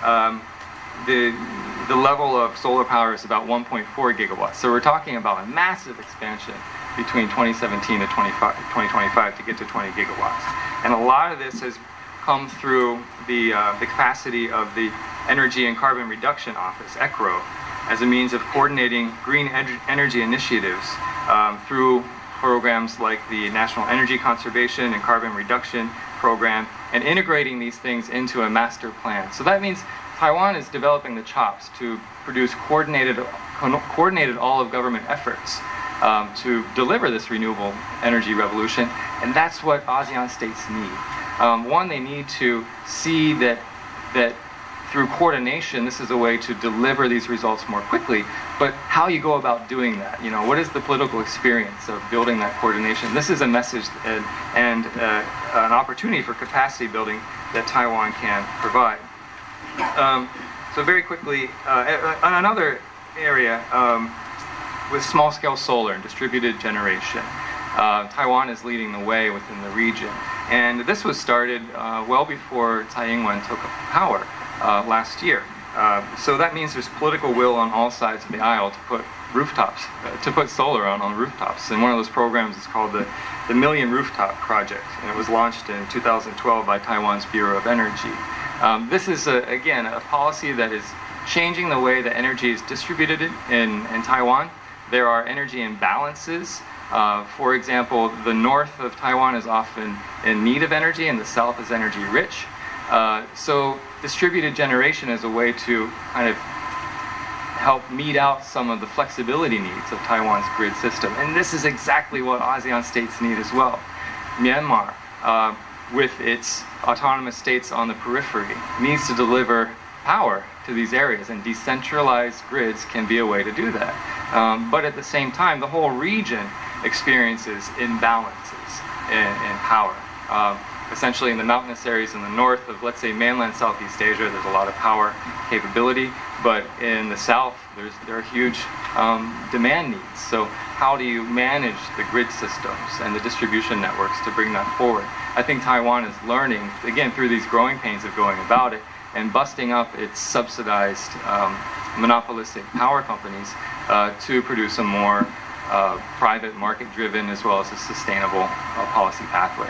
the level of solar power is about 1.4 gigawatts. So we're talking about a massive expansion between 2017 to 2025 to get to 20 gigawatts. And a lot of this has come through the capacity of the Energy and Carbon Reduction Office, ECRO, as a means of coordinating green energy initiatives through programs like the National Energy Conservation and Carbon Reduction Program, and integrating these things into a master plan. So that means Taiwan is developing the chops to produce coordinated all-of-government efforts to deliver this renewable energy revolution, and that's what ASEAN states need. One, they need to see that through coordination, this is a way to deliver these results more quickly, but how you go about doing that, what is the political experience of building that coordination? This is a message and an opportunity for capacity building that Taiwan can provide. So very quickly, another area with small-scale solar and distributed generation. Taiwan is leading the way within the region. And this was started well before Tsai Ing-wen took power last year. So that means there's political will on all sides of the aisle to put rooftops, to put solar on rooftops. And one of those programs is called the Million Rooftop Project, and it was launched in 2012 by Taiwan's Bureau of Energy. This is, again, a policy that is changing the way that energy is distributed in Taiwan. There are energy imbalances For example, the north of Taiwan is often in need of energy and the south is energy rich. So distributed generation is a way to kind of help meet out some of the flexibility needs of Taiwan's grid system. And this is exactly what ASEAN states need as well. Myanmar, with its autonomous states on the periphery, needs to deliver power to these areas, and decentralized grids can be a way to do that. But at the same time, the whole region experiences imbalances in power. Essentially, in the mountainous areas in the north of, let's say, mainland Southeast Asia, there's a lot of power capability, but in the south, there are huge demand needs. So how do you manage the grid systems and the distribution networks to bring that forward? I think Taiwan is learning, again, through these growing pains of going about it and busting up its subsidized monopolistic power companies to produce a more private, market-driven, as well as a sustainable policy pathway.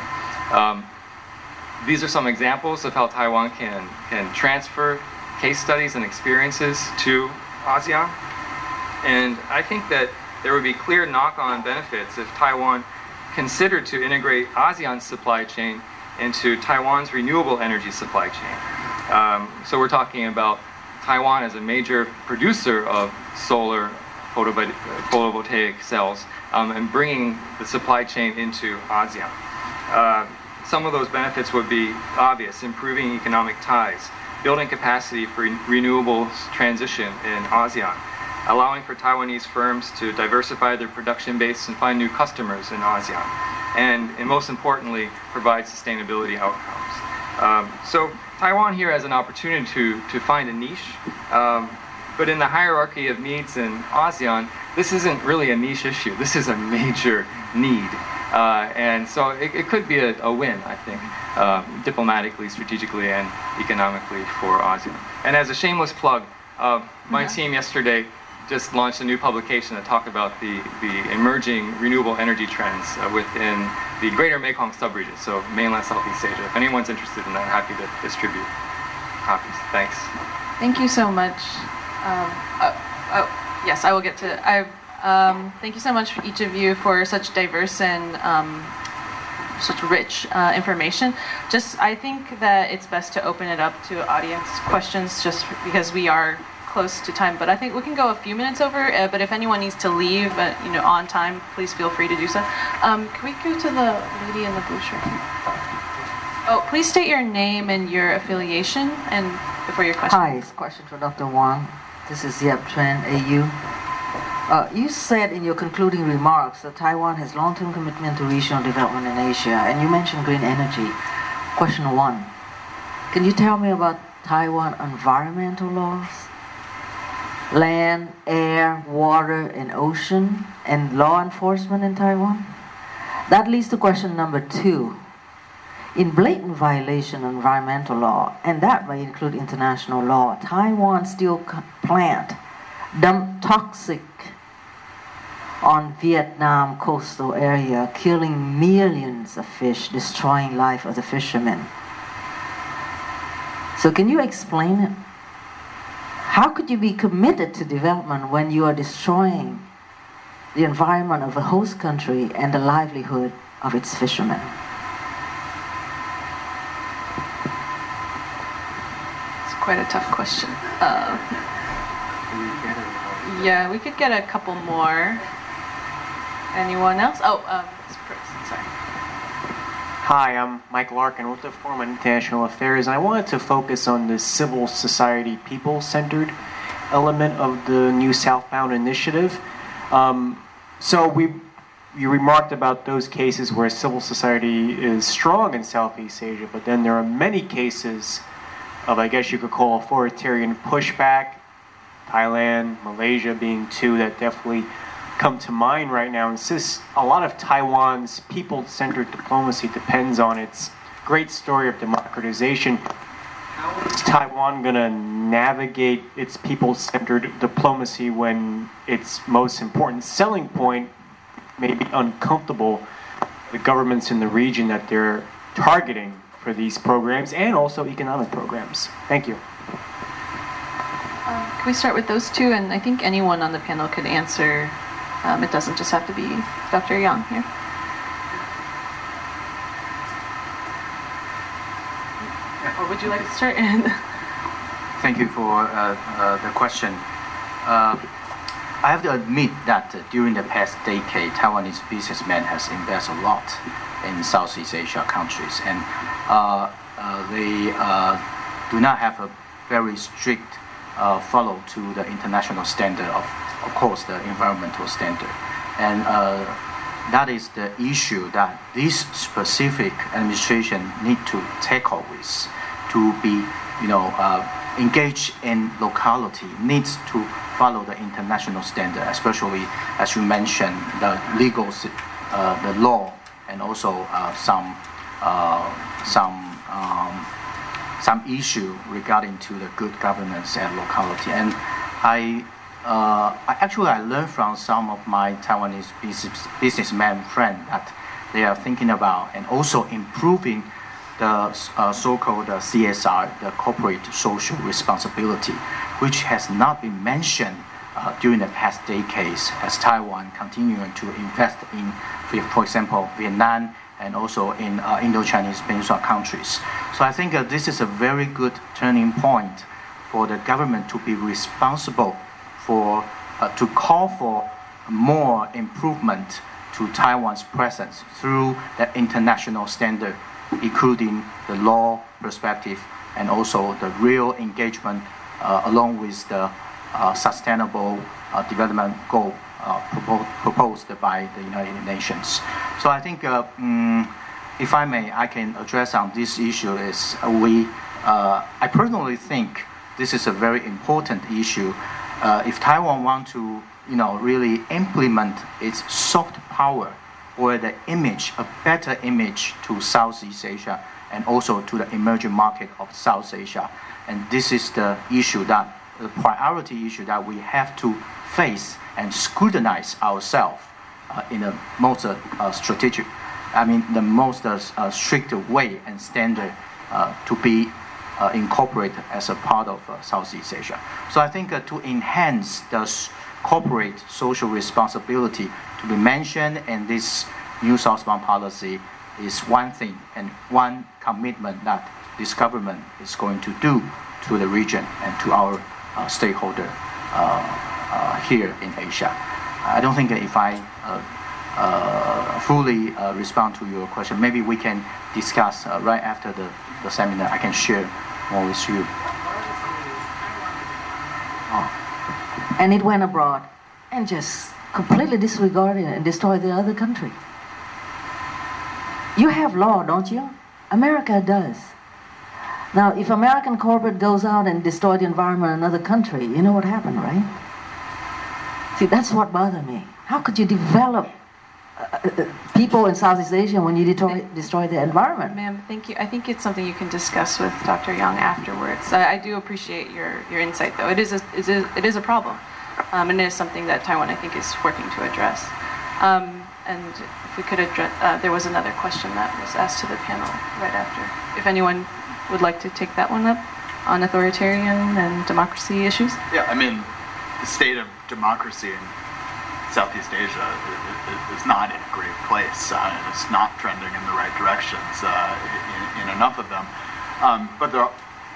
These are some examples of how Taiwan can transfer case studies and experiences to ASEAN. And I think that there would be clear knock-on benefits if Taiwan considered to integrate ASEAN's supply chain into Taiwan's renewable energy supply chain. So we're talking about Taiwan as a major producer of solar photovoltaic cells and bringing the supply chain into ASEAN. Some of those benefits would be obvious: improving economic ties, building capacity for renewables transition in ASEAN, allowing for Taiwanese firms to diversify their production base and find new customers in ASEAN, and most importantly, provide sustainability outcomes. So Taiwan here has an opportunity to find a niche, but in the hierarchy of needs in ASEAN, this isn't really a niche issue. This is a major need. And so it could be a win, I think, diplomatically, strategically, and economically for ASEAN. And as a shameless plug, my team yesterday just launched a new publication to talk about the emerging renewable energy trends within the greater Mekong subregion, so mainland Southeast Asia. If anyone's interested in that, I'm happy to distribute copies. Thanks. Thank you so much. Yes, I will get to it. Thank you so much, each of you, for such diverse and such rich information. I think that it's best to open it up to audience questions, just because we are close to time. But I think we can go a few minutes over. But if anyone needs to leave, on time, please feel free to do so. Can we go to the lady in the blue shirt? Oh, please state your name and your affiliation and before your question. Hi, it's a question for Dr. Wang. This is Yep Tran, AU. You said in your concluding remarks that Taiwan has long-term commitment to regional development in Asia, and you mentioned green energy. Question 1. Can you tell me about Taiwan environmental laws? Land, air, water, and ocean, and law enforcement in Taiwan? That leads to question number 2. In blatant violation of environmental law, and that may include international law, Taiwan steel plant dumped toxic on Vietnam coastal area, killing millions of fish, destroying life of the fishermen. So can you explain it? How could you be committed to development when you are destroying the environment of a host country and the livelihood of its fishermen? It's quite a tough question. Yeah, we could get a couple more. Anyone else? Oh, sorry. Hi, I'm Mike Larkin with the Forum on International Affairs, and I wanted to focus on the civil society, people-centered element of the new Southbound initiative. So you remarked about those cases where civil society is strong in Southeast Asia, but then there are many cases of, I guess you could call, authoritarian pushback. Thailand, Malaysia being two that definitely come to mind right now. And since a lot of Taiwan's people-centered diplomacy depends on its great story of democratization, how is Taiwan going to navigate its people-centered diplomacy when its most important selling point may be uncomfortable with governments in the region that they're targeting for these programs and also economic programs? Thank you. Can we start with those two? And I think anyone on the panel could answer. It doesn't just have to be Dr. Yang here. Or would you like to start? Thank you for the question. I have to admit that during the past decade, Taiwanese businessmen has invested a lot in Southeast Asia countries, and they do not have a very strict follow to the international standard of course, the environmental standard, and that is the issue that this specific administration need to tackle with, to be, engaged in locality, needs to follow the international standard, especially as you mentioned, the legal, the law, and also some issue regarding to the good governance and locality. And I learned from some of my Taiwanese businessmen friends that they are thinking about and also improving the so-called CSR, the corporate social responsibility, which has not been mentioned during the past decades as Taiwan continuing to invest in, for example, Vietnam and also in Indo-Chinese Peninsula countries. So I think this is a very good turning point for the government to be responsible for, to call for more improvement to Taiwan's presence through the international standard, including the law perspective and also the real engagement along with the sustainable development goal proposed by the United Nations. So I think, if I may, I can address on this issue is I personally think this is a very important issue. If Taiwan want to, really implement its soft power or the image, a better image to Southeast Asia and also to the emerging market of South Asia. And this is the issue the priority issue that we have to face and scrutinize ourselves in the most strategic, the most strict way and standard to be incorporated as a part of Southeast Asia. So I think to enhance the corporate social responsibility to be mentioned in this new southbound policy is one thing and one commitment that this government is going to do to the region and to our stakeholder here in Asia. I don't think if I fully respond to your question, maybe we can discuss right after the seminar. I can share more with you. And it went abroad and just completely disregarded and destroyed the other country. You have law, don't you? America does. Now, if American corporate goes out and destroy the environment in another country, you know what happened, right? See, that's what bothered me. How could you develop people in Southeast Asia when you destroy the environment? Ma'am, thank you. I think it's something you can discuss with Dr. Yang afterwards. I do appreciate your insight, though. It is a problem, and it is something that Taiwan, I think, is working to address. And if we could address, there was another question that was asked to the panel right after. If anyone would like to take that one up on authoritarian and democracy issues. Yeah, the state of democracy in Southeast Asia is not in a great place, and it's not trending in the right directions in enough of them. But the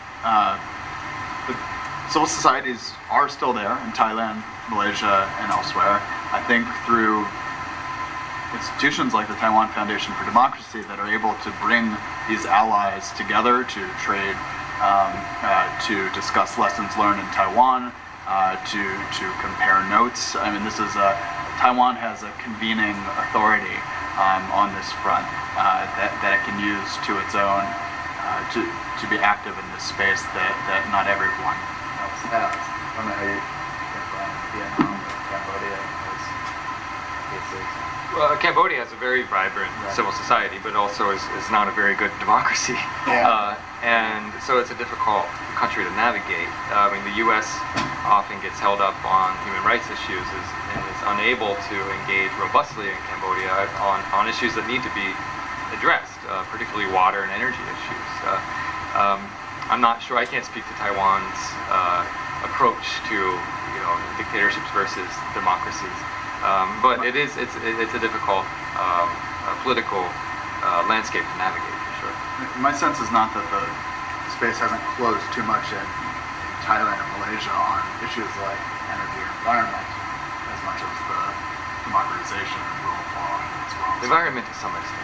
civil societies are still there in Thailand, Malaysia, and elsewhere. I think through institutions like the Taiwan Foundation for Democracy that are able to bring these allies together to trade, to discuss lessons learned in Taiwan, to compare notes. Taiwan has a convening authority on this front that it can use to its own to be active in this space that not everyone else has. I don't know how you Vietnam or Cambodia has cases. Well, Cambodia has a very vibrant civil society, but also is not a very good democracy. Yeah. And so it's a difficult country to navigate. The U.S. often gets held up on human rights issues and is unable to engage robustly in Cambodia on issues that need to be addressed, particularly water and energy issues. I'm not sure, I can't speak to Taiwan's approach to dictatorships versus democracies. But it's a difficult political landscape to navigate for sure. My sense is not that the space hasn't closed too much in Thailand and Malaysia on issues like energy and environment as much as the democratization and rule of law as well. The environment to some extent.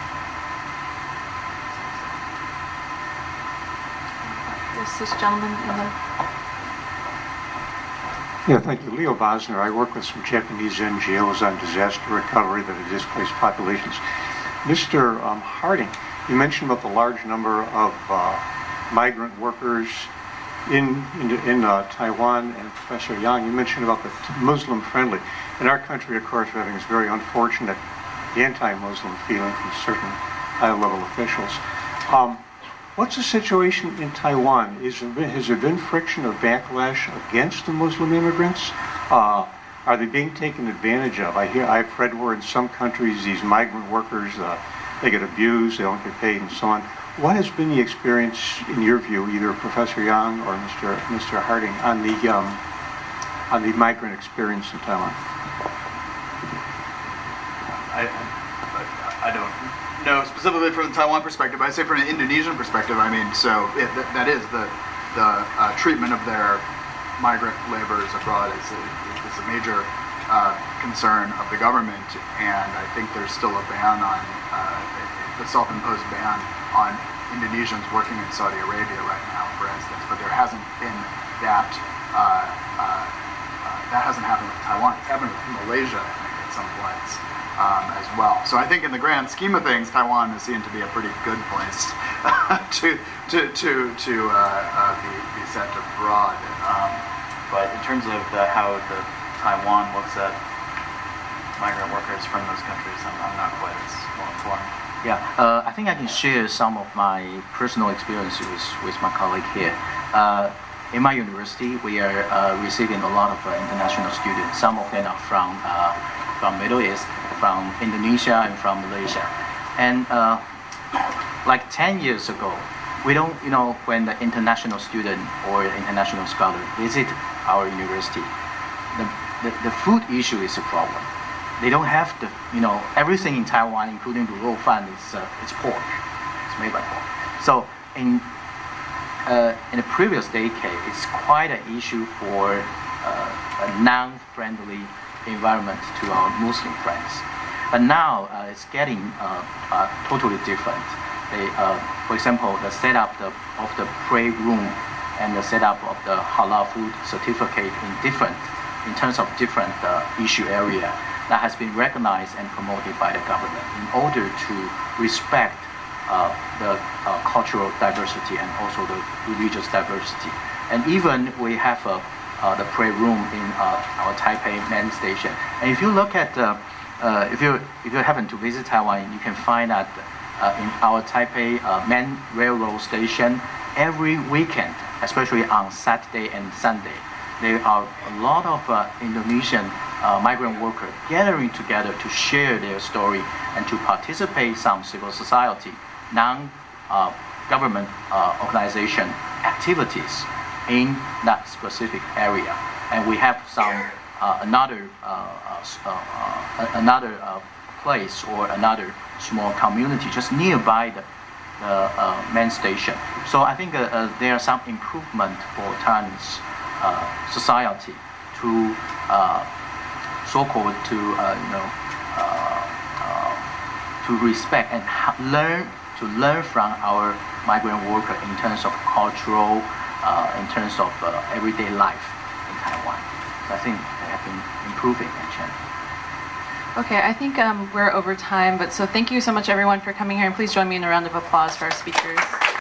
Yes, this gentleman in the... Yeah, thank you. Leo Bosner. I work with some Japanese NGOs on disaster recovery that have displaced populations. Mr. Harding, you mentioned about the large number of migrant workers in Taiwan, and Professor Yang, you mentioned about the Muslim-friendly. In our country, of course, we're having this very unfortunate anti-Muslim feeling from certain high-level officials. What's the situation in Taiwan? Has there been friction or backlash against the Muslim immigrants? Are they being taken advantage of? I've read where in some countries these migrant workers they get abused, they don't get paid, and so on. What has been the experience, in your view, either Professor Yang or Mr. Harding, on the migrant experience in Taiwan? I don't know specifically from the Taiwan perspective. I say from an Indonesian perspective. I mean, so that is the treatment of their migrant laborers abroad is a major concern of the government, and I think there's still a ban on the self-imposed ban on Indonesians working in Saudi Arabia right now, for instance. But there hasn't been that hasn't happened with Taiwan. It's happened with Malaysia, I think, at some points. As well. So I think in the grand scheme of things, Taiwan is seen to be a pretty good place to be sent abroad. But in terms of how Taiwan looks at migrant workers from those countries, I'm not quite as well informed. Yeah, I think I can share some of my personal experiences with my colleague here. In my university, we are receiving a lot of international students. Some of them are from Middle East, from Indonesia, and from Malaysia. And like 10 years ago, we don't, when the international student or international scholar visit our university, the food issue is a problem. They don't have the, everything in Taiwan, including the ro fan, it's pork. It's made by pork. So in the previous decade, it's quite an issue for a non-friendly environment to our Muslim friends. But now it's getting totally different. For example, the setup of the prayer room and the setup of the halal food certificate in terms of different issue area that has been recognized and promoted by the government in order to respect the cultural diversity and also the religious diversity. And even we have the prayer room in our Taipei main station. And if you look at if you happen to visit Taiwan, you can find that in our Taipei main railroad station, every weekend, especially on Saturday and Sunday, there are a lot of Indonesian migrant workers gathering together to share their story and to participate in some civil society, non-government organization activities in that specific area. And we have some another place or another small community just nearby the main station. So I think there are some improvement for Taiwanese society to so-called to respect and learn from our migrant worker in terms of cultural, in terms of everyday life in Taiwan. So I think they have been improving and changing. Okay, I think we're over time, but so thank you so much everyone for coming here, and please join me in a round of applause for our speakers.